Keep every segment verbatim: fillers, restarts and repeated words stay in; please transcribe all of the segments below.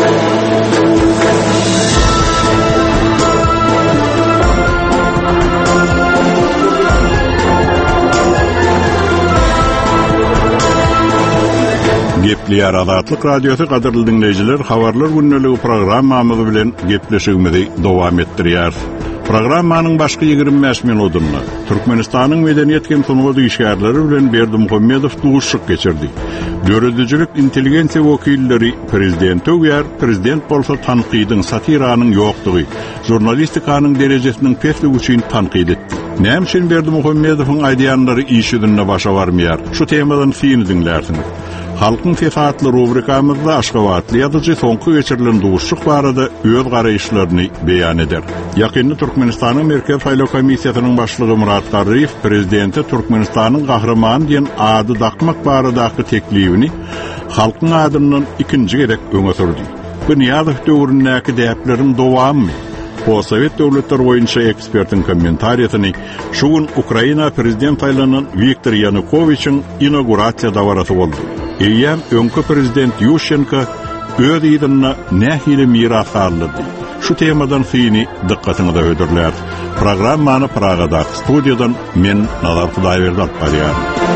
Gepliyar Azatlyk Radiosu gaderly dinleyijiler, habarlar günneligi programmamyzy bilen gepleşigimizi dowam etdirýär. Programmanyň başky ýygrimi beş minutunda Türkmenistanyň medeniýet hem sunuldy işgärleri bilen Berdimuhammedow duşuk geçirdi. Döredüjilik intelligensiýa wekilleri prezidenti we prezident bolsa tanqydyň, satiranyň ýokdugy, jurnalistikanyň derejesiniň pestligi üçin tanqyd etdi. Näme üçin Berdimuhammedowyň aýdýanlary iş ýüzünde başa barmaýar? Şu temadan fiýini dinlersiňiz. Halkın tefatlı rubrikamızda Aşgabatly ýazyjy soňky geçirilen duşuk barada öz garaýşlaryny beýan eder. Ýakynda Türkmenistanyň Merkez Saýlaw Komissiýasynyň başlygy Murat Garryýew prezidenti Türkmenistanyň gahrymany diýen ady dakmak baradaky teklibini halkyň adymynyň ikinji gerek öňe sürdi. Bu Niýazow döwründäki däplerim dowamy. O Sovet döwletler boýunça ekspertiň kommentariýasyny şugun Ukraina prezident saýlanan Viktor Yanukovyçyň inaugurasiýa dawarasy boldy. Eýem öňkü prezident Yushchenko öz ýygyna nähili miras aldy. Şu temadan fiýini diqqatyňyza öýdürler. Programmany Pragada studiýadan men Nazar Hudaýberdi alyp barýar.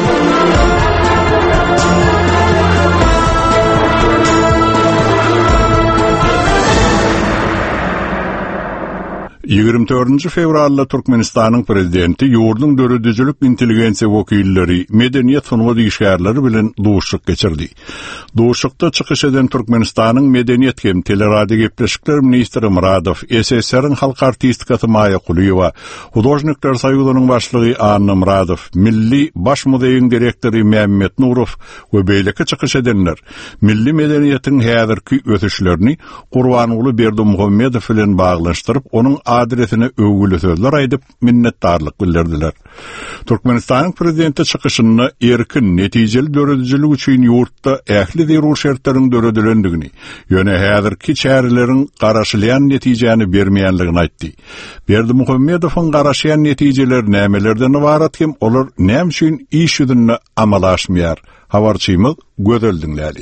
ýygrimi dördünji fevralda Türkmenistanyň prezidenti ýurdun döredüjilik intelligensiýa wekilleri, medeniýet sunuldy işgärleri bilen duşuk geçirdi. Duşukda çykyş eden Türkmenistanyň medeniýet hem teleradio gepleşikler ministri Muradow, S S R-iň halk artistikasy Maya Kuliýewa, Hudojnikler Soýuzynyň başlygy Anna Muradow, Milli Baş muzeýiň direktori Mehmet Nurow we beýleki çykyş edenler milli medeniýetiň häzirki ötüşlerini Gurbanuly Berdimuhammedow bilen baglanşdyryp, onuň adresine öwgüli sözler aýdyp minnetdarlyk bildirdiler. Türkmenistanyň prezidenti çykyşyny erkin, netijeli döredüjilik üçin ýurtda ähli zerur şertleriň döredilendigini, ýöne häzirki çäreleriň garaşylýan netijäni bermeýänligini aýtdy. Berdimuhammedowyň garaşýan netijeler nämelerden ibarat hem olar näme üçin iş ýüzünde amalaşmaýar? Habarçymyz gözel dinläli.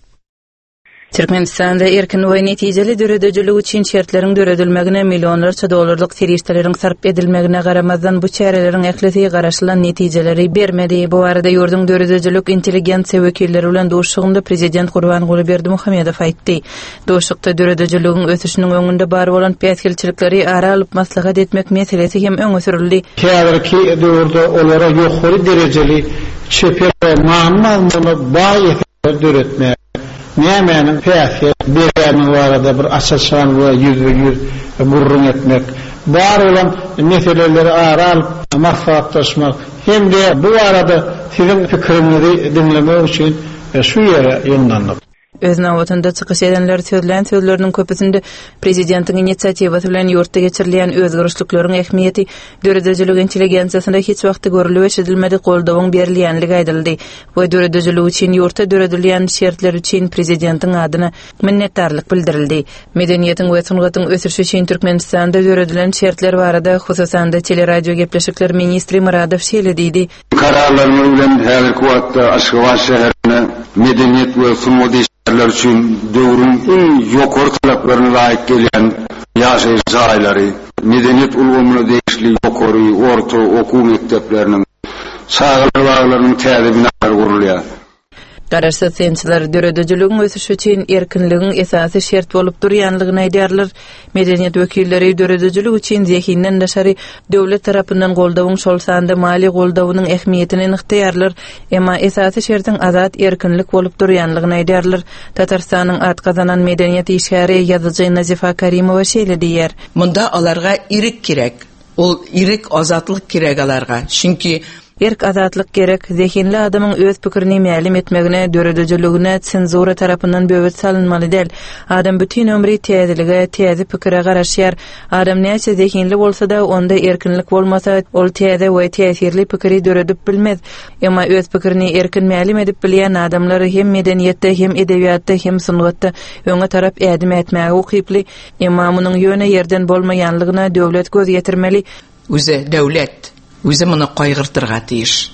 Türkmenistanda erkin we netijeli döredüjilik üçin şertleriň döredilmegine millionlarça dollarlyk serişdeleriň sarp edilmegine garamazdan bu çäreleriň ählisi garaşylan netijeleri bermedi. Bu arada ýurdun döredüjilik intelligensiýa wekilleri bilen duşugynda prezident Gurbanuly Berdimuhammedow aýtdy. Duşukda döredüjiligiň ösüşiniň öňünde bar bolan pesgilçilikleri ara alyp maslahat etmek meselesi hem öňe sürildi. Häzirki döwürde olara ýokary derejeli çöpe maammalyny baý döretmek Nämenin päsi berýäni barada bir açyşan we ýüzbe ýüz burrun etmek, bar bolan meseleleri aral maslahatlaşmak hem de bu arada siziň pikiriňizi dinlemek üçin şu ýere ýonlandyk. Öz nawatynda çykyş edenler söýlen sözleriniň köpüsinde prezidentiň initsiatiwasy bilen ýurtda geçirilýän özgörüşlikleriň ähmiýeti döredüjilik intelligensiýasyna hiç wagty görülip eşidilmedi, goldawyň berilýänligi aýdyldy. Bu döredüjilik üçin ýurtda döredilýän şertler üçin prezidentiň adyna minnetdarlyk bildirildi. Medeniýetiň we sungatyň ösüşi üçin Türkmenistanda döredilen şertler barada hususan da teleradio gepleşikler ministri Muradow şeýle diýdi. Kararlaryny bilen häzirki wagtda Aşgabat şäherine medeniýet we sungaty Ler üçün döwrüň iň ýokary talaplaryna laýyk gelýän ýaşaýyş jaýlary, medeniýet ulgamyny degişli ýokary orta okuw mekdepleriniň saglyk baglarynyň täze binalary gurulýar. Garaşsyz sençiler döredüjiligiň ösüşi üçin erkinligiň esasy şert bolup durýanlygyny aýdýarlar. Medeniýet wekilleri döredüjilik üçin zehinden daşary döwlet tarapyndan goldawyň şol sanda mali goldawynyň ähmiýetini ynykdýarlar, emma esasy şertiň azat erkinlik bolup durýanlygyny aýdýarlar. Tatarstanyň at kazanan medeniýet işgäri ýazyjy Nazifa Karimowa şeýle diýär. Munda alarga irik kirek. Ol irik azatlyk kirek alarga. Çünki Erk azatlyk gerek, zehinli adamyň öz pikirini mälim etmegine, döredüjiligine senzura tarapyndan böwet salynmaly däl. Adam bütün ömri täzelige, täze pikire garaşýar. Adam näçe zehinli bolsa-da, onda erkinlik bolmasa, ol täze we täsirli pikiri döredip bilmez. Emma öz pikirini erkin mälim edip bilýän adamlar hem medeniýetde, hem edebiýatda, hem sungatda öňe tarap ädim etmäge ukyply. Emma munyň ýöne ýerden bolmaýanlygyna döwlet göz ýetirmeli. Üze döwlet Üze muny gaýgyrtyrga tiýiş.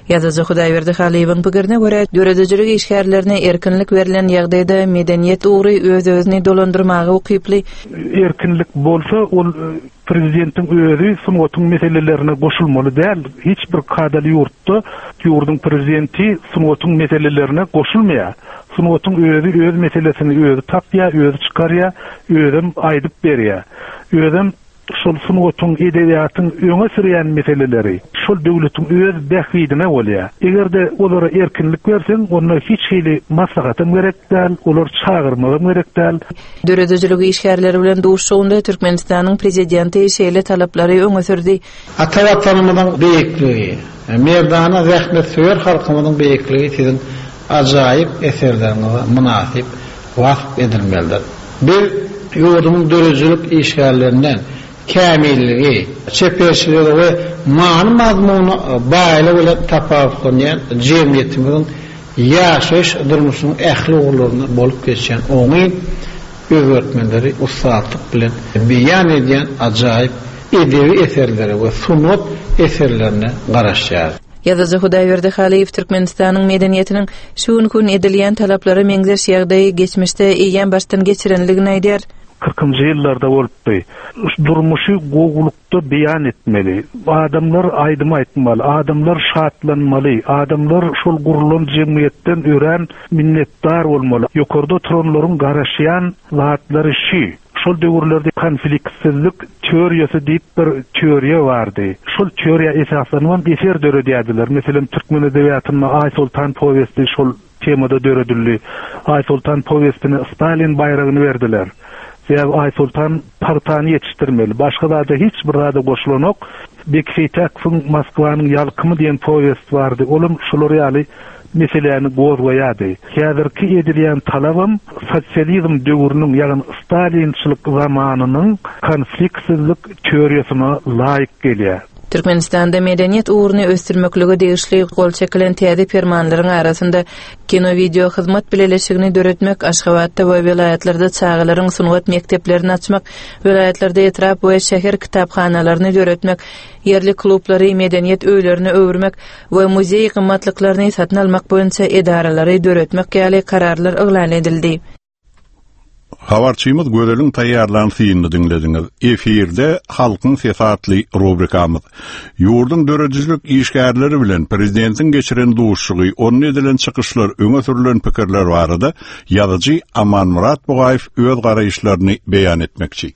Ýazyjy Hudaýberdi Haliýewiň pikirine görä, döredejiligi işgärlerine erkinlik berilen ýagdaýda medeniýet ugry öz-özüni dolandyrmagy ukyply. Erkinlik bolsa, ol prezidentin özü sunuwatyň meselelerine goşulmaly däl. Hiç bir kadaly ýurtda ýurdun prezidenti sunuwatyň meselelerine goşulmaýar. Sunuwatyň özü öz meselesini özü tapýar, özü çykarýar, özüm aýdyp berýär. Özüm şol sunuwatyň edebiýatyň öňe sürýän meseleleri şol döwletiň öz bähwidine bolýar. Egerde olara erkinlik bersen, onda hiç hili maslahatym gerek däl, olar çağırmagym gerek däl. Döredejiligi işgärleri bilen duşşugunda Türkmenistanyň prezidenti şeýle talaplary öňe sürdi. Ata watanymyzyň beýikligi, merdana rahmet söýer halkymyzyň beýikligi sizin ajaýyp eserleriňize munasip wagt edilmelidir. Bir ýurdumyň dörejilik işgärlerinden kämilligi, çeperçiligi we many mazmuny baýly bilen tapawutlanýan jemgyýetimiň ýaşaş durmuşynyň ähli ugurlaryna bolup geçen oňy öwretmenleri ustatlyk bilen beýan edýän ajaýyp edebi eserleri we sunat eserlerine garaşýar. Ýazyjy Hudaýberdi Haliýew Türkmenistanyň medeniýetiniň şu gün edilýän talaplary meňzeş ýagdaýy geçmişde iýen başdan geçirenligini aýdýar. kırkıncı yıllarda bolupdy. Durmuşy gowulukda beýan etmeli. Adamlar aýdym aýtmaly, adamlar şatlanmaly, adamlar şol gurulan jemgyýetden ören minnetdar bolmaly. Ýokarda oturanlaryň garaşýan zatlary şi. Şol döwürlerde konfliktsizlik teoriýasy diýip bir teoriýa bardy. Şol teoriýa esaslanyň eser döredýärdiler. Meselem Türkmen edebiýatyna Aý Sultan powesti şol temada döredildi. Aý Sultan powestine Stalin bayragyny berdiler. Ya Aý Sultan partany yetiştirmeli. Başgalarda hiç bir rada goşulan ok. Bekfeytakyň Moskwanyň ýalkymy diýen powest bardy. Olum şolary ýaly meselelerini gozgoýady. Häzirki edilýän talabym sosializm döwrüniň, ýagny Stalinçylyk zamanynyň konfliktsizlik teoriýasyna laýyk gelýär. Türkmenistanda medeniýet uğruna östürmekligi degişli gol çekilen täze fermanlaryň arasynda kino video hyzmat bileşigini döretmek, Aşgabatda we vilayatlarda çağalaryň sungat mekteplerini açmak, vilayatlarda etrap we şäher kitaphanalaryny döretmek, yerli klublary, medeniýet öýlerini öwürmek we muzey gymmatlyklaryny satyn almak boýunça edaralary döretmek ýaly kararlar yglan edildi. Habarçymyz göreliň taýýarlanýanyny dinlediňiz. Efirde halkyň sesatly rubrikamyz. Ýurdun dörejilik işgärleri bilen prezidentiň geçiren duşşugy, onun edilen çykyşlar, öňe sürülen pikirler barada ýazyjy Aman Murat Bugaýew öz garaýşlaryny beýan etmekçi.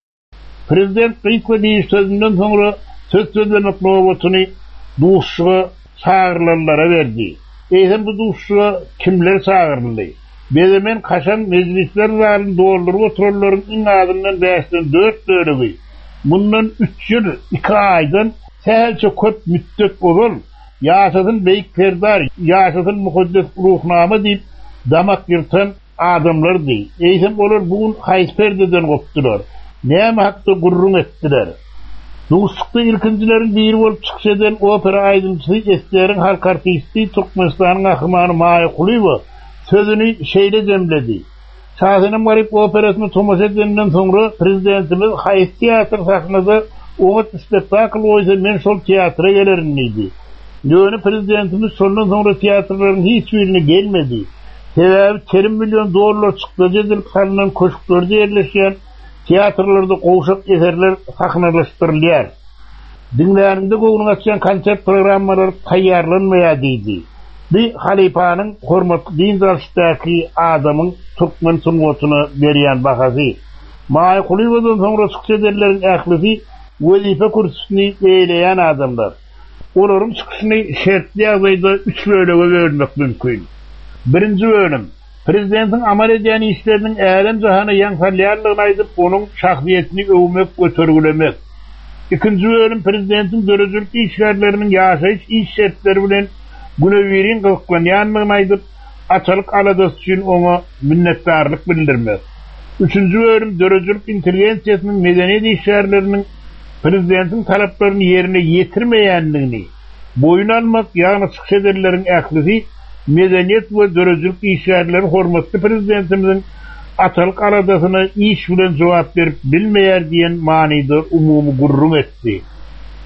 Prezident Gysgedy sözünden soňra söz sözlemek nowatyny duşşugy çağırlarlara berdi. Eýsem bu duşşuga kimler çağıryldy? Bedemen kaşan meclisler zalini doldurup otururlaryň iň azyndan beşden dört bölegi. Bundan üç ýyl iki aýdan sähelçe köp müddet bolur. Ýaşadyn beýik perdar, ýaşadyn mukaddes ruhnama diýip damak ýyrtan adamlardy. Eýsem olar bugun haýs perdeden gopdylar. Näme hakda gurrun etdiler. Duşlukda ilkinjilerin biri bolup çykşadan opera aýdymçysy Eslerin halk artisti Türkmenistanyň ahmany Maý Kulyba sözünü şeýle demledi. Şahynym garip operasyny tomoşa edenden soňra prezidentimiz haýs teatr sahnasynda oňat spektakl oýsa men şol teatra gelerin diýdi. Ýöne prezidentimiz şondan soňra teatrlaryň hiç birine gelmedi. Sebäbi terim milyon dollar çykdyjy edilip salynan köşklerde ýerleşýän teatrlarda gowşak eserler sahnalaşdyrylýar. Dinlärinde gowuny açan konsert programmalary taýýarlanmaýar diýdi. Bir halifanyň hormatly din darşdaky adamyň Türkmen sunwatyna berýän bahasy. Maý Kulybadan soňra çykşaderleriň ählisi wezife kursyny eýleýän adamlar. Olaryň çykyşyny şertli ýagdaýda üç bölege bölmek mümkin. Birinji bölüm prezidentiň amal edýän işleriniň älim jahany ýaňsalýarlygyny aýdyp onuň şahsiýetini öwmek, götergilemek. Ikinji bölüm prezidentiň dörejilik işgärleriniň ýaşaýyş iş şertleri bilen günewirin gyklanýanlygyny aýdyp açalyk aladys üçin oňa minnetdarlyk bildirmek. Üçüncü bölüm dörejilik intelligensiýasynyň medeniýet işgärleriniň prezidentiň talaplaryny ýerine ýetirmeýänligini boyun almak, ýagny çykşaderleriň ählisi medeniýet we dörejilik işgärleri hormatly prezidentimiziň açalyk aladasyna iş bilen jogap berip bilmeýär diýen manyda umumy gurrun etdi.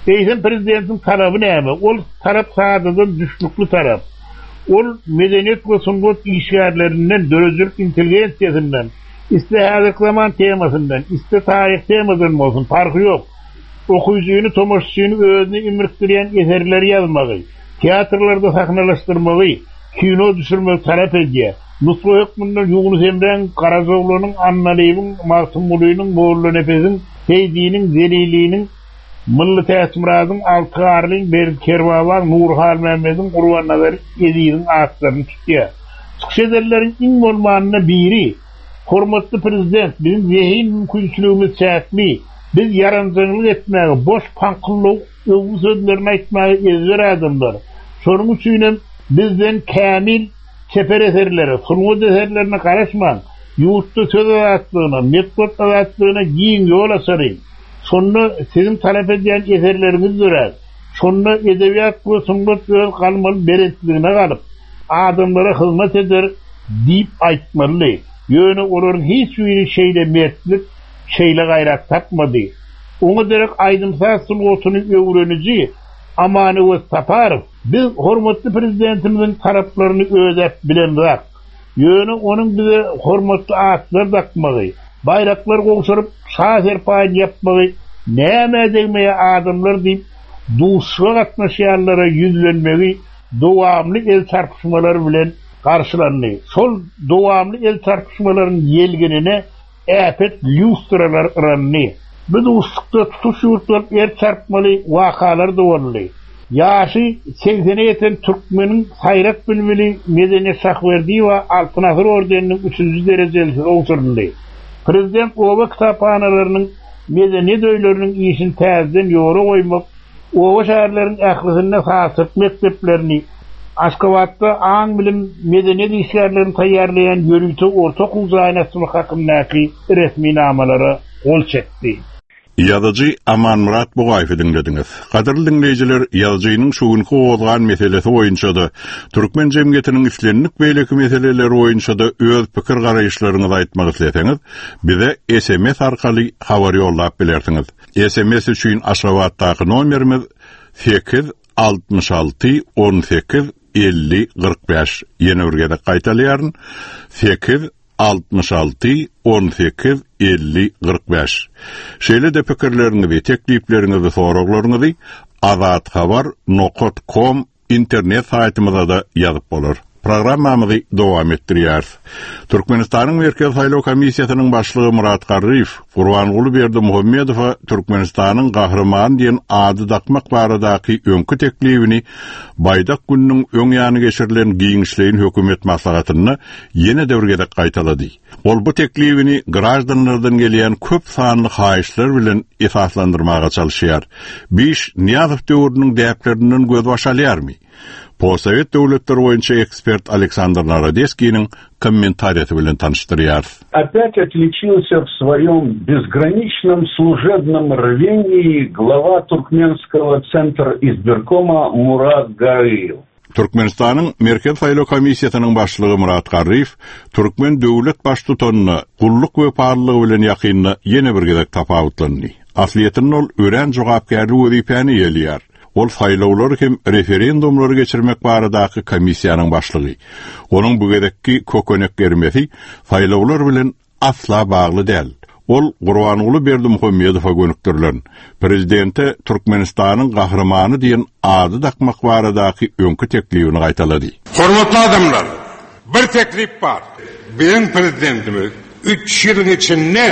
Eýsem prezidentin taraby näme? Ol tarap sadadan düşlükli tarap. Ol medeniyet we sungut işgärlerinden, dörözlük intelligensiýasyndan, istihadlyk zaman temasyndan, iste taryh temasyndan bolsun, farky ýok. Okuyucuny, tomoşçuny özüni imrikdirýän eserleri ýazmagy, teatrlarda sahnalaşdyrmagy, kino düşürmek tarap edýär. Nusra hükmünden Yunus Emre'nin, Karazoglu'nun, Annaliyev'in, Masum Bulu'nun, Moğollu Nefes'in, Seydi'nin, Zelili'nin, Mıllı Tesmiraz'ın, Altıgarlı'nın, Berit Kervavan, Nurhal Mehmet'in, Kurban Nazar Eziz'in ağıtlarını tutuyor. Çıkış ederlerin in olmanına biri, hormatlı prezident, bizim zihin mümkünçülüğümüz çekmeyi, biz yarancılık etmeyi, boş pankıllık, övgü sözlerini etmeyi ezber adımlar. Sorun için bizden kamil sefer eserleri, sungut eserlerine karışman, yurtta söz azatlığına, mektop azatlığına giyin yol asarayım. Sonra sizin talep edilen eserleriniz durar. Sonra edebiyat ve sungut ve kalmalı berentliğine kalıp, adamlara hizmet eder deyip aytmalı. Yönü onların hiç bir şeyle mertlik, şeyle gayrak tapmadı. Onu derek aydımsal sungutunun öğrenici, Amanı ve Saparov, biz hormatlı prezidentimizin taraflarını ödep bilendik. Yönü onun bize hormatlı ağaçlar takmağı, bayraklar koşurup sağ serpayın yapmağı, neyme demeye adamlar deyip, duşluğa katnaşıyanlara yüzlenmeyi, devamlı el çarpışmaları bilen karşılanmayı. Sol devamlı el çarpışmaların yelgenine epet lüstralar ranını. Bu duşlukta tutuş yurtlar er çarpmalı vakalar da olmalı. Yaşı seksene yeten Türkmenin sayrak bilmeli medeniyet şahverdiği ve Altınasır Ordeninin üçüncü derecelisi olsurunlu. Prezident Ova kitaphanelerinin medeniyet öylerinin iyisini tezden yoğru koymak, Ova şehirlerin ahlısına sağsırt mekteplerini, Aşkavat'ta ağın bilim medeniyet işlerlerini tayyarlayan yürütü ortaokul zaynasını hakkındaki resmi namaları ol çekti. Ýazyjy Aman Murat Bugaýewy dinlediňiz. Gaderli dinleýijiler, ýazyjynyň şugunky owgan meselesi boýunça-da türkmen jemgyýetiniň işlenlik beýleki meseleleri boýunça-da öz pikir garaýşlaryňyzy aýtmak isleseňiz, bize S M S arkaly habar ýollap bilersiňiz. S M S üçin Aşgabatdaky nomerimiz sekiz altmış alty on sekiz elli kırk beş. Ýene bir gede gaýtalýaryn sekiz altmış alty on sekiz elli kırk beş. Şeýle de pikirlerinizi, tekliplerinizi, soraglaryňyzy azat habar nokta com internet saýtymyza da ýazyp bolar. Programmamyzy dowam etdirýär. Türkmenistanyň Merkez Saýlaw Komissiýasynyň başlygy Murat Garryf, Gurbanguly Berdimuhammedow Türkmenistanyň gahrymany diýen ady dakmak baradaky öňkü teklibini Baýdak gününiň öň ýany geçirilen giňişleýin hökümet maslahatyny ýene döwürge gaýtalady. Ol bu teklibini grajdanlardan gelýän köp sanly haýyşlar bilen esaslandyrmaga çalyşýar. Biş Niýazow döwrüniň däplerinden göz başalýarmy? Possovet döwletleri boýunça ekspert Александр Народецкийниň комментариясы bilen tanıştırýar. Опять отличился в своем безграничном служебном рвении глава Туркменского центра избиркома Мурат Гарыев. Türkmenistanyň Merkez Saýlaw Komissiýasynyň başlygy Murat Garryf, Türkmen döwlet baştutanına gulluk we parlygy bilen ýakyny ýene bir gezek tapawutlandy. Asliýetinde ol ören jogapkärlik wezipäni ýelýär. Ol saýlawlar hem referendumlary geçirmek baradaky komissiýanyň başlygy. Onuň bu gedekki kökenek germesi saýlawlar bilen asla bagly däl. Ol Gurbanguly Berdimuhammedow gönükdirilen prezidente Türkmenistanyň gahrymany diýen ady dakmak baradaky öňkü teklibini gaýtalady. Hormatly adamlar, bir teklip bar. Benim prezidentimiz üç ýylyň içinde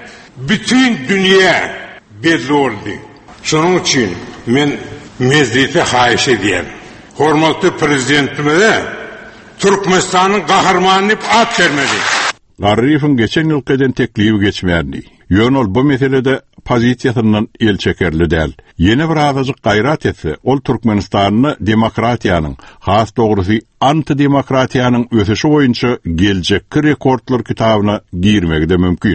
bütün dünýä belli oldy. Şonuň üçin men mezliyete haýyş edýän. Hormatly prezidentimize Türkmenistanyň gahrymany diýip at bermeli. Garryfyň geçen ýyl eden teklibi geçmärdi. Ýönol bu meselede pozisiýasyndan el çekerli däl. Ýene bir azasyk gaýrat etse, ol Türkmenistanyny demokratiýanyň, has dogrusy antidemokratiýanyň ösüşi boýunça geljekki rekordlar kitabyna girmegi de mümkin.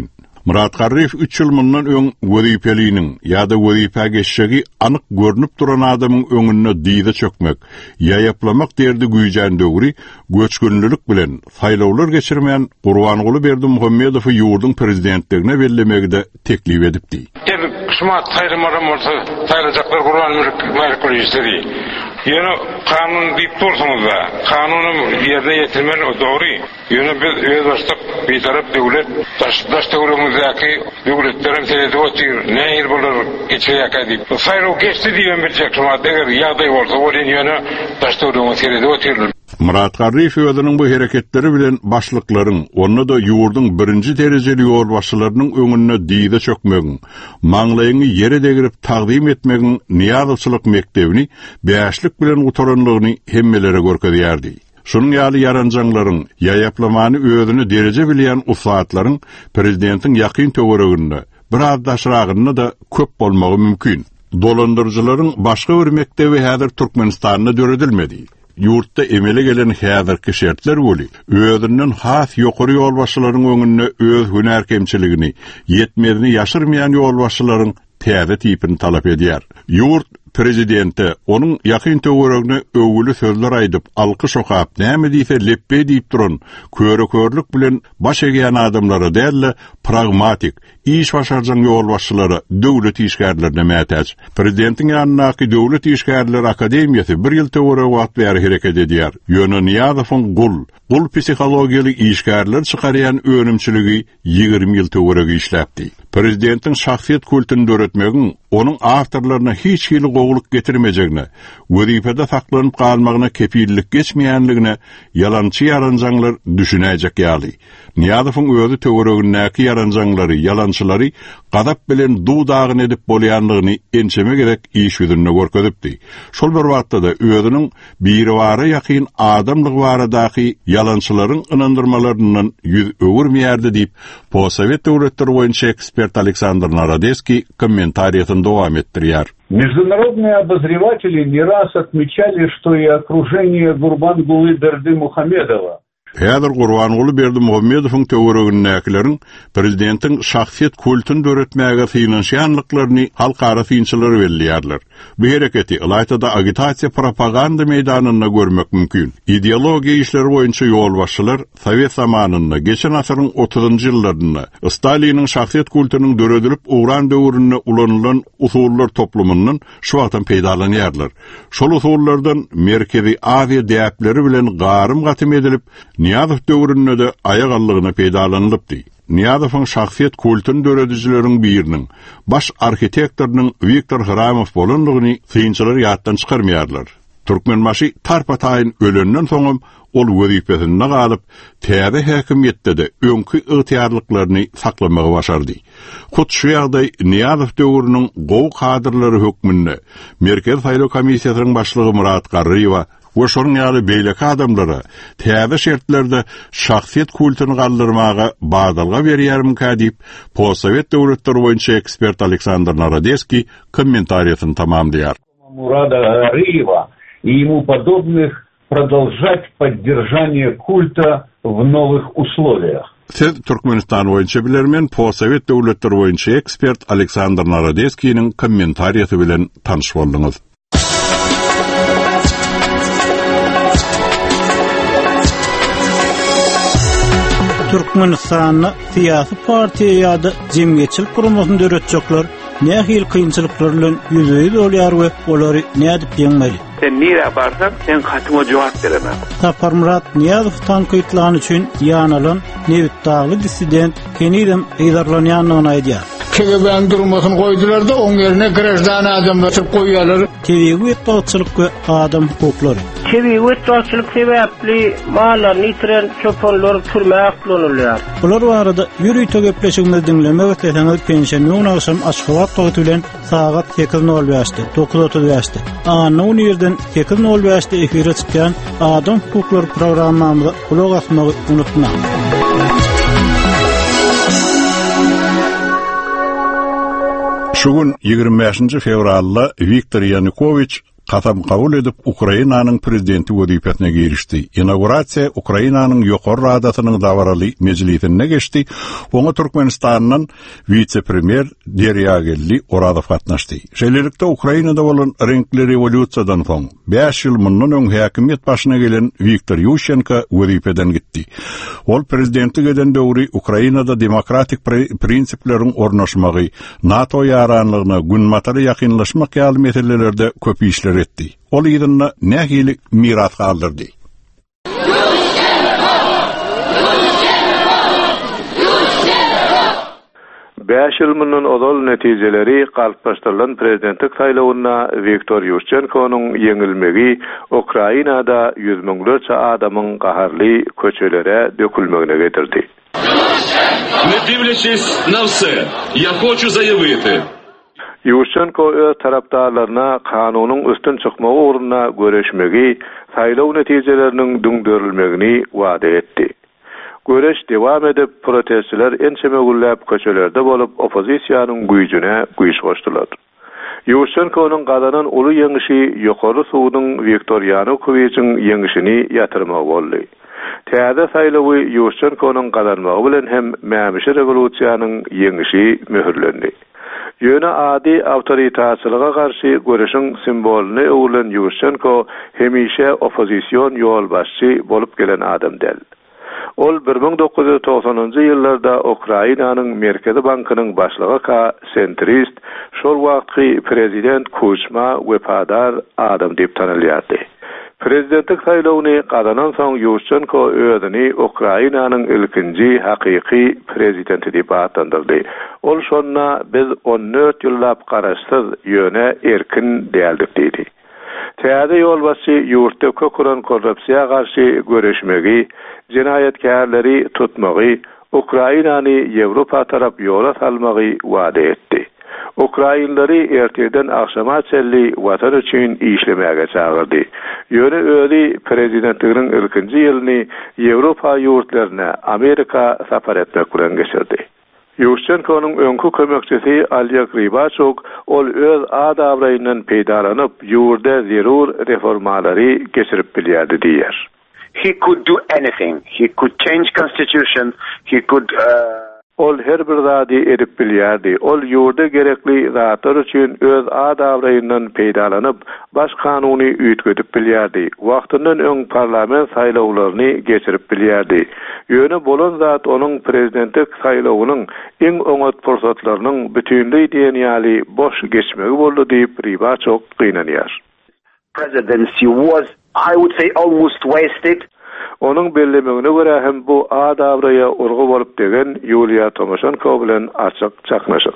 Murat Garriyev üç yıl mundan öň wezipeliğiniň ýa-da wezipe geçşegi anyk görnüp duran adamyň öňüne diýde çökmek, ýaýaplamak derdi güýjän döwri göçkünlülük bilen saýlawlar geçirmeýän Gurbanguly Berdimuhammedowy ýurdun prezidentligine bellemegde teklip edipdi. Kısmat sayılmaram olsa sayılacaklar Kur'an merkezleri. Yani kanun deyip dursunuz da kanunu yerine getirmen o doğru. Yani biz öz başlık bir taraf devlet taş, taş devletimizdeki devletlerin senedi otur. Ne yer bulur geçecek edip. Sayılı geçti diye bilecek ama değer yağday olsa o yani taş devletimiz senedi otur. Murat Garriyev özüniň bu hereketleri bilen başlyklaryň, onda da ýurdun birinji derejeli ýol başçylarynyň öňüne diýde çökmegiň, maňlaýyny ýere degirip taqdim etmegiň niýazçylyk mekdebini bäşlik bilen utaranlygyny hemmelere görkezýärdi. Şunun ýaly yaranjanlaryň ýaýaplamany özüni dereje bilýän ustatlaryň prezidentiň ýakyn töwereginde bir addaşragyny da köp bolmagy mümkin. Dolandyrjylaryň başga bir mekdebi häzir Türkmenistanda döredilmedi. Yurtda emele gelen häzirki şertler boli, özünden has ýokary ýol başçylaryň öňünde öz hüner kemçiligini, ýetmezini ýaşyrmaýan ýol başçylaryň täze tipini talap edýär. Yurt prezidenti onun ýakyn töweregine öwgüli sözler aýdyp, alkyş okap, näme diýse leppe diýip duran, körükörlük bilen baş egýän adamlara dälle pragmatik, iş başarjan ýol başçylary, döwlet işgärlerine mätäç. Prezidentiň ýanynaky döwlet işgärleri akademiýasy bir ýyl töwereg wagt bäri hereket edýär. Ýöne Niýazowyň gul, gul psihologiýaly işgärler çykarýan önümçiligi ýygrimi ýyl töwereg işläpdi. Prezidentiň şahsiýet kulturyny döretmegiň onun awtorlaryna hiç hili gowluk getirmejegine, wezipede saklanyp galmagyna kepillik geçmeýänligine yalançy yaranjanlar düşünäjek ýaly. Niýazowyň özü töweregindäki yaranjanlary, yalançylary gadap bilen duwdagyny edip bolýanlygyny ençeme gerek iş ýüzünde görkezipdi. Şol bir wagtda da özüniň bir wara ýakyn adamlyg baradaky yalançylaryň ynandyrmalarynyň ýüz öwürmeýärdi diýip Possovet döwletleri boýunça ekspert Александр Народецкий комментарийын дowam etdirýär. Международные обозреватели не раз отмечали, что и окружение Гурбангулы Бердимухамедова Häzir Gurbanguly Berdimuhammedowyň töweregindäkilerin prezidentiň şahsiýet kulturyny döretmäge finansiýanlyklaryny halkara synçylary belliýärler. Bu hereketi Ilaytada agitasiýa propaganda meýdanyna görmek mümkin. Ideologiýa işleri boýunça ýol başçylar Sowet zamanynda, geçen asyryň otuzunjy ýyllarynda Staliniň şahsiýet kulturynyň döredilip ugran döwrüne ulanylan usullar toplumynyň şu wagtdan peýdalanýarlar. Şol usullardan Merkezi Aziýa däpleri bilen garym gatym edilip Niýazow döwründe de aýagallygyna peýdalanlypdy. Niýazowyň şahsiýet kulturyny döredijileriň biriniň baş arxitektorynyň Viktor Hramow bolanlygyny synçylar ýatdan çykarmaýarlar. Türkmenbaşy tarpataýyn ölenden soňam ol wezipesinde galyp, täze häkimiýetde de öňkü ygtyýarlyklaryny saklamagy başardy. Hut şu ýagdaý Niýazow döwrüniň gowy kadrlary hökmünde Merkez Saýlaw Komissiýasynyň başlygy Murat Garriyew we şonuň ýaly beýleki adamlara täze şertlerde şahsiýet kulturyny galdyrmaga badalga berýärmi diýip Possovet döwletleri boýunça ekspert Александр Народецкий комментарийын tamamlaýar. Мурада Гариева и ему подобных продолжать поддержание культа в новых условиях. Siz Türkmenistan boýunça bilermen Possovet döwletleri boýunça ekspert Александр Народецкийниň kommentariýasy bilen tanyş boldyňyz. Türkmenistan'da siyasi partiýa ýa-da jemgyýetçilik guramasyny döretjekler nähil kynçylyklar bilen ýüzüýüz bolýar we olary nädip ýeňmeli? Sen nire barsan sen katıma cevap veremem. Tapar Murat Niýazow tanqytlagy üçin ýanylan Nevit Dagly dissident kenidem eýdarlanýanyny aýdýar. Kegeben durmasyny goýdular da oň ýerine grajdan adamlar çykyp goýýarlar. Kebegi etdiçilik we adam hukuklary. Kebegi etdiçilik sebäpli mallarny ýitiren çöpönler türmäge kullanylýar. Bular barada ýüri tögepleşigini dinlemek isteseňiz pensiýanyň aşam Aşgabat togaty bilen sagat sekiz nol beşde dokuz otuz beşde anyň ýerden sekiz nol beşde efire çykýan adam hukuklary programmamyza kulak asmagy unutmaň. Şugun ýygrimi beşinji fevralda Viktor Yanukovych katam kabul edip Ukrainanyň prezidenti wezipetine girişdi. İnaugurasiýa Ukrainanyň ýokary radatynyň dawaraly mejlisine geçdi. Oňa Türkmenistanyň vice-premier Deryagelli Oradov gatnaşdy. Şeýlelikde Ukrainada bolan renkli rewolýusiýadan soň beş ýyl mundan öň häkimiýet başyna gelen Viktor Yushchenko wezipeden gitdi. Ol prezidentlik eden döwri Ukrainada demokratik prinsipleriň ornaşmagy, NATO ýaranlygyna günmatary ýakynlaşmak ýaly meselelerde köp işler etdi. Ol ýerine nähili miras galdyrdy. beş ýyl mundan ozal netijeleri galplaşdyrylan prezidentlik saýlawyna Viktor Yushchenko'nun ýeňilmegi Ukrainada ýüz miňlerçe adamyň gaharly köçelere dökülmegine getirdi. Не дивлячись на все, я хочу заявити. Yushchenko öz tarapdarlaryna kanunyň üstün çykmagy ugruna göreşmegi, saýlaw netijeleriniň düňdürilmegini wada etdi. Göreş dewam edip protestçiler ençeme güllap köçelerde bolup opozisiýanyň güýjüne güýç goşdylar. Yushchenko'nun galanan uly ýeňişi ýokary suwdyň Viktor Yanukowyçyň ýeňişini ýatyrmak boldy. Täze saýlawy Yushchenko'nun galanmagy bilen hem mämişi rewolýusiýanyň ýeňişi möhürlendi. Ýöne ady awtoritaçylyga garşy göreşiň simbolini öwlen Yushchenko hemişe opozisiýon ýolbaşçy bolup gelen adam del. Ol bir ming dokuz ýüz toksanyňjy ýyllarda Ukrainanyň Merkezi Bankynyň başlygy ka sentrist, şol wagtky prezident Kuchma wepadar adam diýip tanylýardy. Prezidentlik saýlawyny gazanan soň Yushchenko özüni Ukrainanyň ilkinji hakyky prezidenti diýip atandyrdy. Ol şonna biz on dört ýyllap garaşsyz ýöne erkin däldik diýdi. Täze ýolbaşçy ýurtda köküren korrupsiýa garşy göreşmegi, jinayetkarlary tutmagy, Ukrainany Ýewropa tarap ýola salmagy wada etdi. Ukrainlary erteden akşama çelli watan üçin işlemäge çagyrdy. Ýöne özi prezidentliginiň ilkinji ýylyny Ýewropa ýurtlaryna Amerika sapar etmek bilen geçirdi. Yushchenko'nun öňkü kömekçisi Oleg Rybachuk ol öz adawraýyndan peýdalanyp ýurda zerur reformalary geçirip bilýärdi diýer. He could do anything. He could change constitution. He could uh... Ol her bir zady edip bilýärdi. Ol ýurda gerekli zatlar üçin öz adawraýyndan peýdalanyp baş kanuny üýtgedip bilýärdi. Wagtyndan öň parlament saýlawlaryny geçirip bilýärdi. Ýöne bolan zat onuň prezidentlik saýlawynyň iň öňet fursatlarynyň bütünlüği diýenýäli boş geçmegi boldy diýip Rybachuk gynanýar. Presidency was, I would say, almost wasted. Onun bellemegine göre hem bu adavraya urgu bolup degen Yulia Tymoshenko bilen açyk çaknaşyk.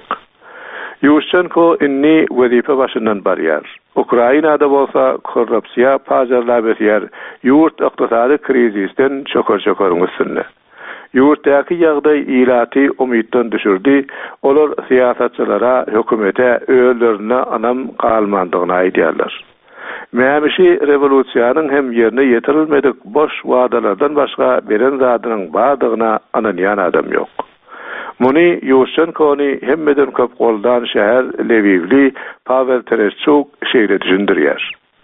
Yushchenko inni wezipe başyndan barýar. Ukrainada bolsa korrupsiýa pajarlap etýär, ýurt ykdysady krizisten çöker-çökerin üstünde. Ýurtdaky ýagdaý ilaty umytdan düşürdi, olar siýasatçylara, hökümete öýlerine anam galmandygyny aýdýarlar. Mämişi rewolýusiýanyň hem ýerine ýetirilmedik boş wadalardan başga beren zadynyň bardygyna ananýan adam ýok. Muny Yushchenko'ny hemmeden köp goldan şäher Lvivli Pavel Tereshchuk şeýle düşündirýär.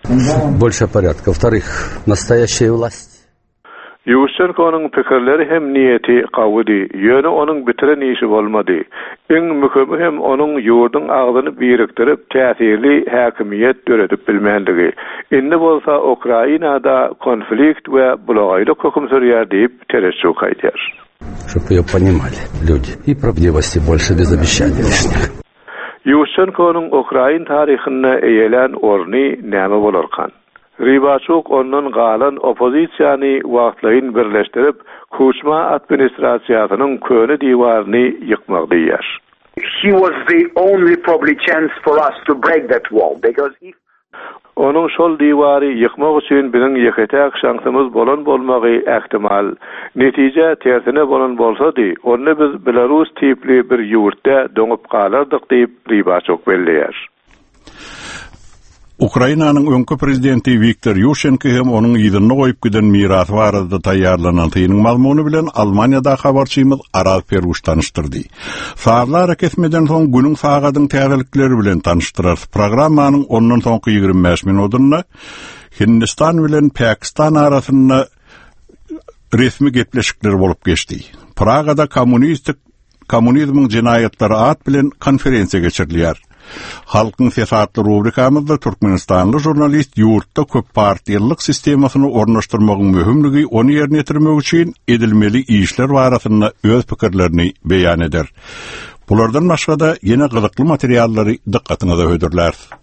Больше порядка. Во-вторых, настоящая власть. Yushchenko'nun pikirleri hem niyeti gawdy, ýöne onuň bitiren işi bolmady. Iň möhimi hem onuň ýurduň agzyny birikdirip täsirli häkimiýet döredip bilmänligi. Indi bolsa Ukrainada konflikt we bulagaýda höküm sürýär diýip Tereshchuk aýdýar. Чтоб её понимали люди. И правдивости больше без обещаний лишних. Yushchenko'nun Ukrain taryhyna eýelen orny näme bolarkan? Rybachuk ondan galan opozisiýany wagtlaryň birleşdirip Kuchma administrasiýasynyň köne diwaryny ýykmak diýer. He was the only probably chance for us to break that wall because if Onun şol diwary ýykmak üçin biziň ýeketäk şansymyz bolan bolmagy ähtimal. Netije tersine bolan bolsady, onu biz Belarus tipli bir ýurtda döňüp galardyk diýip Rybachuk belleýär. Ukrainanyň öňkü prezidenti Viktor Yushchenko hem onuň ýygyny goýup giden mirasy barada taýýarlanan tyýynyň mazmuny bilen Almaniýada habarçymyz Aral Peruş tanıştyrdy. Saatlar kesmeden soň günüň sagadyň täzelikleri bilen tanıştyrar. Programmanyň ondan soňky ýygrimi beş minutyna Hindistan bilen Pakistan arasynda resmi gepleşikler bolup geçdi. Pragada kommunistik kommunizmiň jinayatlary at bilen konferensiýa geçirilýär. Halkyň siyasatly rubrikamyzda Türkmenistanly jurnalist ýurtda köp partiýalyk sistemasyny ornaşdyrmagyň möhümligi ony ýerine ýetirmek üçin edilmeli işler barasynda öz pikirlerini beýan eder. Bulardan başga da ýene gyzykly materiallary dikkatinize hödürler.